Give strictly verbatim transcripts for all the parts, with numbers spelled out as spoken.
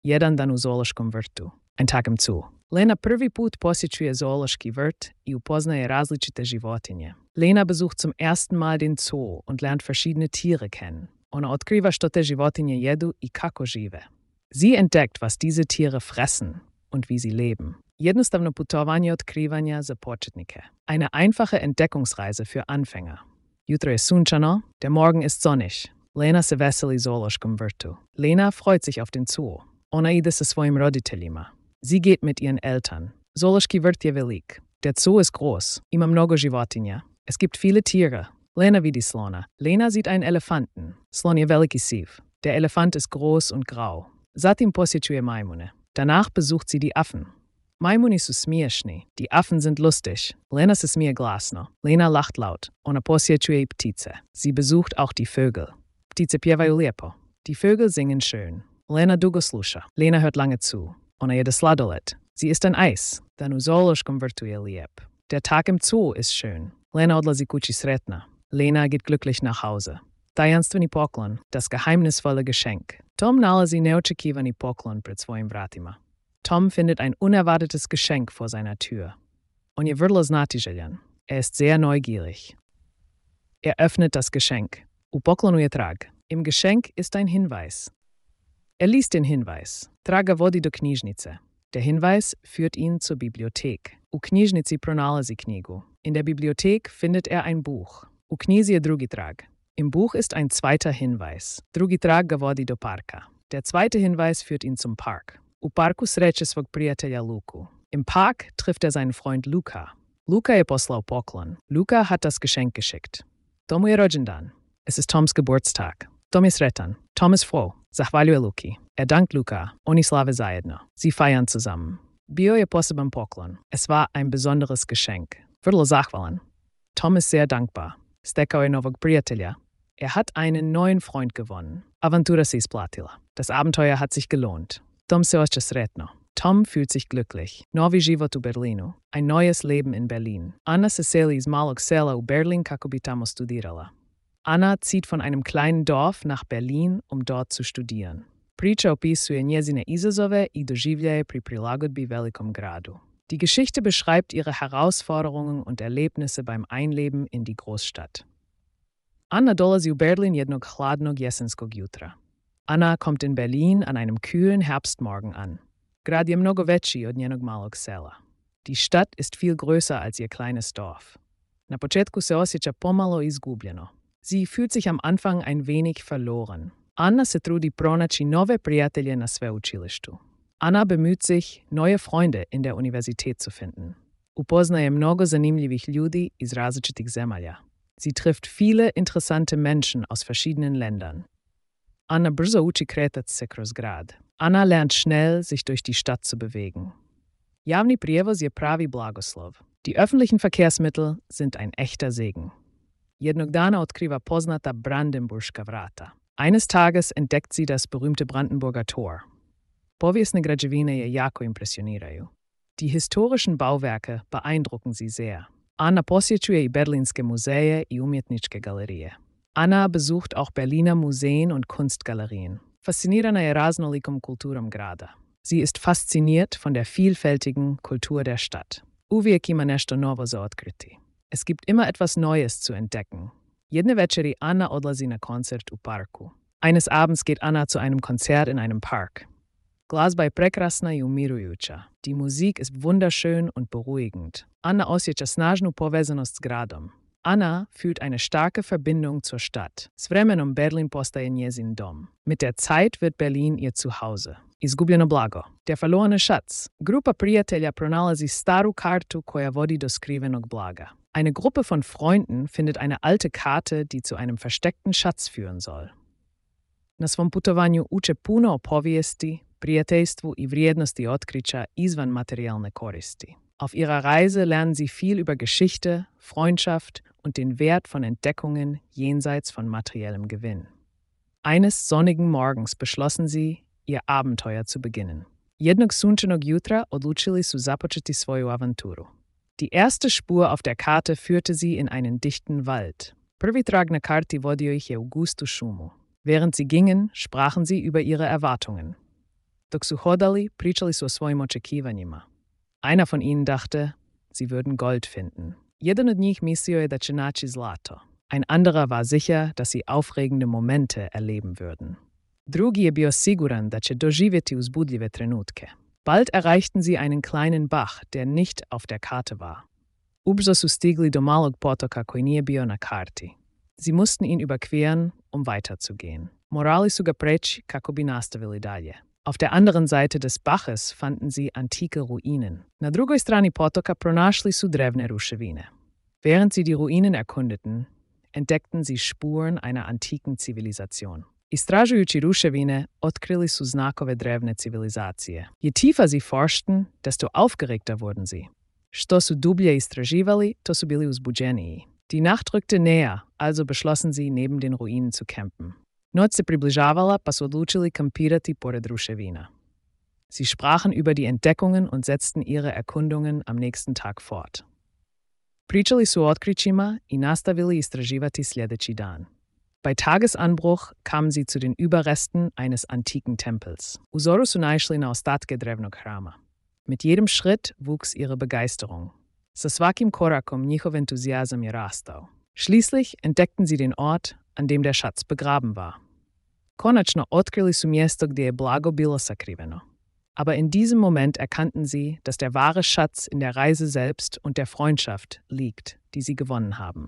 Jedan dan u zoološkom vrtu. Ein Tag im Zoo. Lena prvi put posjećuje zoološki vrt i upoznaje različite životinje. Lena besucht zum ersten Mal den Zoo und lernt verschiedene Tiere kennen. Ona otkriva što te životinje jedu i kako žive. Sie entdeckt, was diese Tiere fressen und wie sie leben. Jednostavno putovanje otkrivanja za početnike. Eine einfache Entdeckungsreise für Anfänger. Jutro je sunčano, der Morgen ist sonnig. Lena se veseli zoološkom vrtu. Lena freut sich auf den Zoo. Ona ide sa svojim roditeljima. Sie geht mit ihren Eltern. Zoološki vrt je velik. Der Zoo ist groß. Ima mnogo životinja. Es gibt viele Tiere. Lena vidi slona. Lena sieht einen Elefanten. Slon je veliki siv. Der Elefant ist groß und grau. Zatim posjećuje majmune. Danach besucht sie die Affen. Majmuni su smiješni. Die Affen sind lustig. Lena se smije glasno. Lena lacht laut. Ona posjećuje i ptice. Sie besucht auch die Vögel. Ptice pjevaju lijepo. Die Vögel singen schön. Lena dugo sluša. Lena hört lange zu. Ona jede sladoled. Sie isst ein Eis. Dan u zoološkom vrtu je lijep. Der Tag im Zoo ist schön. Lena odlazi kući sretna. Lena geht glücklich nach Hause. Tajanstveni poklon, das geheimnisvolle Geschenk. Tom nalazi neočekivani poklon pred svojim vratima. Tom findet ein unerwartetes Geschenk vor seiner Tür. On je vrlo znatiželjan. Er ist sehr neugierig. Er öffnet das Geschenk. U poklonu je trag. Im Geschenk ist ein Hinweis. Er liest den Hinweis. Traga vodi do knjižnice. Der Hinweis führt ihn zur Bibliothek. U knjižnici pronalazi knjigu. In der Bibliothek findet er ein Buch. U knjizi je drugi trag. Im Buch ist ein zweiter Hinweis. Drugi trag ga vodi do parka. Der zweite Hinweis führt ihn zum Park. U parku sreće svog prijatelja Luku. Im Park trifft er seinen Freund Luka. Luka je poslao poklon. Luka hat das Geschenk geschickt. Tomu je rođendan. Es ist Toms Geburtstag. Tom je sretan. Tom ist froh. Zahvaljuje Luki. Er dankt Luka. Oni slave zajedno. Sie feiern zusammen. Bio je poseban poklon. Es war ein besonderes Geschenk. Vrlo zahvalan. Tom ist sehr dankbar. Stekao je novog prijatelja. Er hat einen neuen Freund gewonnen. Aventura se isplatila. Das Abenteuer hat sich gelohnt. Tom se osjeća sretno. Tom fühlt sich glücklich. Novi život u Berlinu. Ein neues Leben in Berlin. Anna se seli iz malog sela u Berlin kako bi tamo studirala. Anna zieht von einem kleinen Dorf nach Berlin, um dort zu studieren. Priča opisuje njezine izazove i doživljaje pri prilagodbi velikom gradu. Die Geschichte beschreibt ihre Herausforderungen und Erlebnisse beim Einleben in die Großstadt. Anna dolazi u Berlin jednog hladnog jesenskog jutra. Anna kommt in Berlin an einem kühlen Herbstmorgen an. Grad je mnogo veći od njenog malog sela. Die Stadt ist viel größer als ihr kleines Dorf. Na početku se osjeća pomalo izgubljeno. Sie fühlt sich am Anfang ein wenig verloren. Anna se trudi pronaći nove prijatelje na sveučilištu. Anna bemüht sich, neue Freunde in der Universität zu finden. Upoznaje mnogo zanimljivih ljudi iz različitih zemalja. Sie trifft viele interessante Menschen aus verschiedenen Ländern. Anna brzo uči kretat se kroz grad. Anna lernt schnell, sich durch die Stadt zu bewegen. Javni prijevoz je pravi blagoslov. Die öffentlichen Verkehrsmittel sind ein echter Segen. Jednog dana otkriva poznata Brandenburška vrata. Eines Tages entdeckt sie das berühmte Brandenburger Tor. Povijesne građevine je jako impresioniraju. Die historischen Bauwerke beeindrucken sie sehr. Anna posjećuje i berlinske muzeje i umjetničke galerije. Anna besucht auch Berliner Museen und Kunstgalerien. Faszinirana je raznolikom kulturom grada. Sie ist fasziniert von der vielfältigen Kultur der Stadt. Uvijek ima nešto novo za otkriti. Es gibt immer etwas Neues zu entdecken. Jedne večeri Anna odlazi na koncert u parku. Eines Abends geht Anna zu einem Konzert in einem Park. Glazba je prekrasna i umirujuća. Die Musik ist wunderschön und beruhigend. Anna osjeća snažnu povezanost s gradom. Anna fühlt eine starke Verbindung zur Stadt. S vremenom Berlin postaje njezin dom. Mit der Zeit wird Berlin ihr Zuhause. Izgubljeno blago. Der verlorene Schatz. Grupa prijatelja pronalazi staru kartu koja vodi do skrivenog blaga. Eine Gruppe von Freunden findet eine alte Karte, die zu einem versteckten Schatz führen soll. Na svom putovanju uče puno o povijesti, prijateljstvu i vrijednosti otkrića izvan materijalne koristi. Auf ihrer Reise lernen sie viel über Geschichte, Freundschaft und den Wert von Entdeckungen jenseits von materiellem Gewinn. Eines sonnigen Morgens beschlossen sie, ihr Abenteuer zu beginnen. Jednog sunčanog jutra odlučili su započeti svoju avanturu. Die erste Spur auf der Karte führte sie in einen dichten Wald. Prvi trag na karti vodio ih je u gustu šumu. Während sie gingen, sprachen sie über ihre Erwartungen. Dok su hodali, pričali su o svojim očekivanjima. Einer von ihnen dachte, sie würden Gold finden. Jedan od njih mislio je da će naći zlato. Ein anderer war sicher, dass sie aufregende Momente erleben würden. Drugi je bio siguran da će doživjeti uzbudljive trenutke. Bald erreichten sie einen kleinen Bach, der nicht auf der Karte war. Ubrzo su stigli do malog potoka koji nije bio na karti. Sie mussten ihn überqueren, um weiterzugehen. Morali su ga preći kako bi nastavili dalje. Auf der anderen Seite des Baches fanden sie antike Ruinen. Na drugoj strani potoka pronašli su drevne ruševine. Während sie die Ruinen erkundeten, entdeckten sie Spuren einer antiken Zivilisation. Istražujući ruševine, otkrili su znakove drevne civilizacije. Je tiefer sie forschten, desto aufgeregter wurden sie. Što su dublje istraživali, to su bili uzbuđeniji. Die Nacht rückte näher, also beschlossen sie, neben den Ruinen zu campen. Noć se približavala, pa su odlučili kampirati pored ruševina. Sie sprachen über die Entdeckungen und setzten ihre Erkundungen am nächsten Tag fort. Pričali su o otkrićima i nastavili istraživati sljedeći dan. Bei Tagesanbruch kamen sie zu den Überresten eines antiken Tempels. U zoru su naišli na ostatke drevnog hrama. Mit jedem Schritt wuchs ihre Begeisterung. Sa svakim korakom njihov entuzijazam je rastao. Schließlich entdeckten sie den Ort, an dem der Schatz begraben war. Konačno otkrili su mjesto gdje je blago bilo sakriveno. Aber in diesem Moment erkannten sie, dass der wahre Schatz in der Reise selbst und der Freundschaft liegt, die sie gewonnen haben.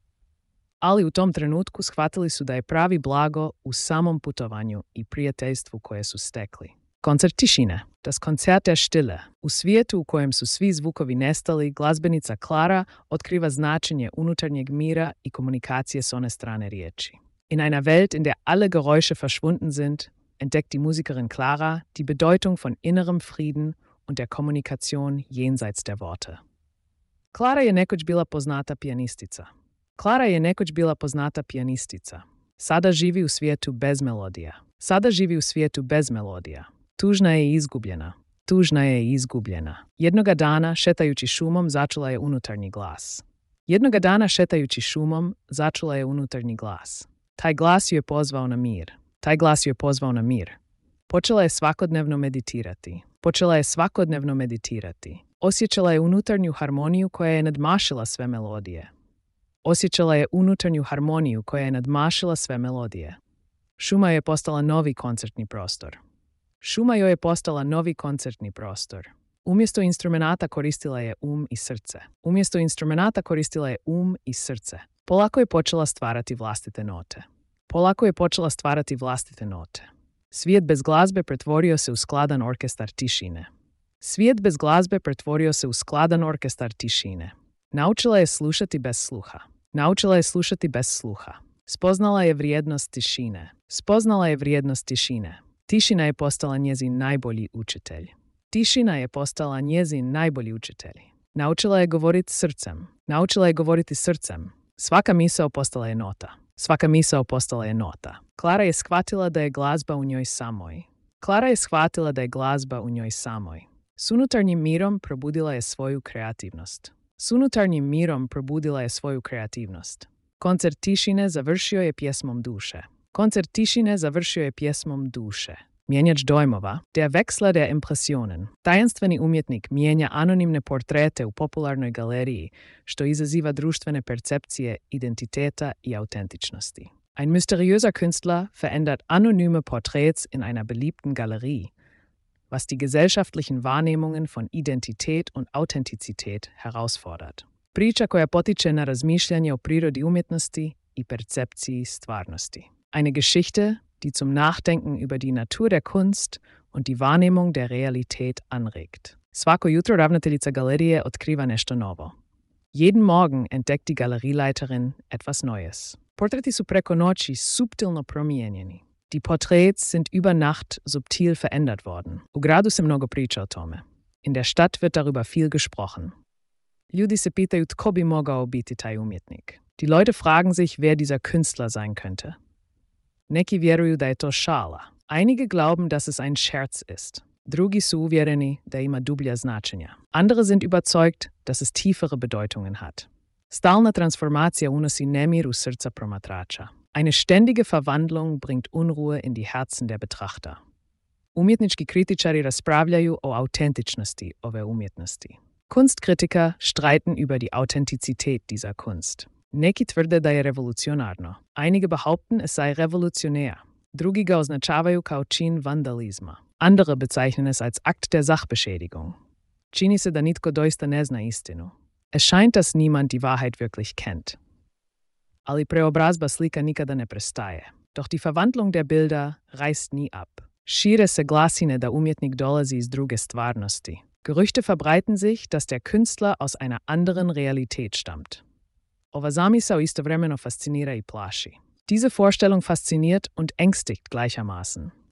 Ali u tom trenutku shvatili su da je pravi blago u samom putovanju i prijateljstvu koje su stekli. Koncert tišine, das Konzert der Stille. U svijetu u kojem su svi zvukovi nestali, glazbenica Clara otkriva značenje unutarnjeg mira i komunikacije s one strane riječi. In einer Welt, in der alle Geräusche verschwunden sind, entdeckt die Musikerin Clara die Bedeutung von innerem Frieden und der Kommunikation jenseits der Worte. Clara je nekoć bila poznata pijanistica. Clara je nekoć bila poznata pijanistica. Sada živi u svijetu bez melodija. Sada živi u svijetu bez melodija. Tužna je i izgubljena. Tužna je i izgubljena. Jednoga dana, šetajući šumom, začula je unutarnji glas. Jednoga dana, šetajući šumom, začula je unutarnji glas. Taj glas ju je pozvao na mir. Taj glas ju je pozvao na mir. Počela je svakodnevno meditirati. Počela je svakodnevno meditirati. Osjećala je unutarnju harmoniju koja je nadmašila sve melodije. Osjećala je unutarnju harmoniju koja je nadmašila sve melodije. Šuma joj je postala novi koncertni prostor. Šuma joj je postala novi koncertni prostor. Umjesto instrumenata koristila je um i srce. Umjesto instrumenata koristila je um i srce. Polako je počela stvarati vlastite note. Polako je počela stvarati vlastite note. Svijet bez glazbe pretvorio se u skladan orkestar tišine. Svijet bez glazbe pretvorio se u skladan orkestar tišine. Naučila je slušati bez sluha. Naučila je slušati bez sluha. Spoznala je vrijednost tišine. Spoznala je vrijednost tišine. Tišina je postala njezin najbolji učitelj. Tišina je postala njezin najbolji učitelj. Naučila je govoriti srcem. Naučila je govoriti srcem. Svaka misao postala je nota. Svaka misao postala je nota. Clara je shvatila da je glazba u njoj samoj. Clara je shvatila da je glazba u njoj samoj. S unutarnjim mirom probudila je svoju kreativnost. S unutarnjim mirom probudila je svoju kreativnost. Koncert tišine završio je pjesmom duše. Koncert tišine završio je pjesmom duše. Mijenjač dojmova, der Wechsler der Impressionen. Tajenstveni umjetnik mijenja anonimne portrete u popularnoj galeriji, što izaziva društvene percepcije identiteta i autentičnosti. Ein mysteriöser Künstler verändert anonyme Porträts in einer beliebten Galerie, was die gesellschaftlichen Wahrnehmungen von Identität und Authentizität herausfordert. Priča koja potiče na razmišljanje o prirodi umjetnosti i percepciji stvarnosti. Eine Geschichte, die zum Nachdenken über die Natur der Kunst und die Wahrnehmung der Realität anregt. Svako jutro ravnateljica galerije otkriva nešto novo. Jeden Morgen entdeckt die Galerieleiterin etwas Neues. Portreti su preko noći subtilno promijenjeni. Die Porträts sind über Nacht subtil verändert worden. U gradu se mnogo priča o tome. In der Stadt wird darüber viel gesprochen. Ljudi se pitaju tko bi mogao biti taj umjetnik. Die Leute fragen sich, wer dieser Künstler sein könnte. Neki vjeruju da je to šala. Einige glauben, dass es ein Scherz ist. Drugi su uvjereni da ima dublja značenja. Andere sind überzeugt, dass es tiefere Bedeutungen hat. Stalna transformacija unosi nemir u srca promatrača. Eine ständige Verwandlung bringt Unruhe in die Herzen der Betrachter. Umjetnički kritičari raspravljaju o autentičnosti ove umjetnosti. Kunstkritiker streiten über die Authentizität dieser Kunst. Neki tvrde da je revolucionarno. Einige behaupten, es sei revolutionär. Drugi ga označavaju kao čin vandalizma. Andere bezeichnen es als Akt der Sachbeschädigung. Čini se da nitko doista ne zna istinu. Es scheint, dass niemand die Wahrheit wirklich kennt. Ali preobrazba slika nikada ne prestaje. Doch die Verwandlung der Bilder reißt nie ab. Šire se glasine da umjetnik dolazi iz druge stvarnosti. Gerüchte verbreiten sich, dass der Künstler aus einer anderen Realität stammt. Ova zamisao istovremeno fascinira i plaši. Diese Vorstellung fasziniert und ängstigt gleichermaßen.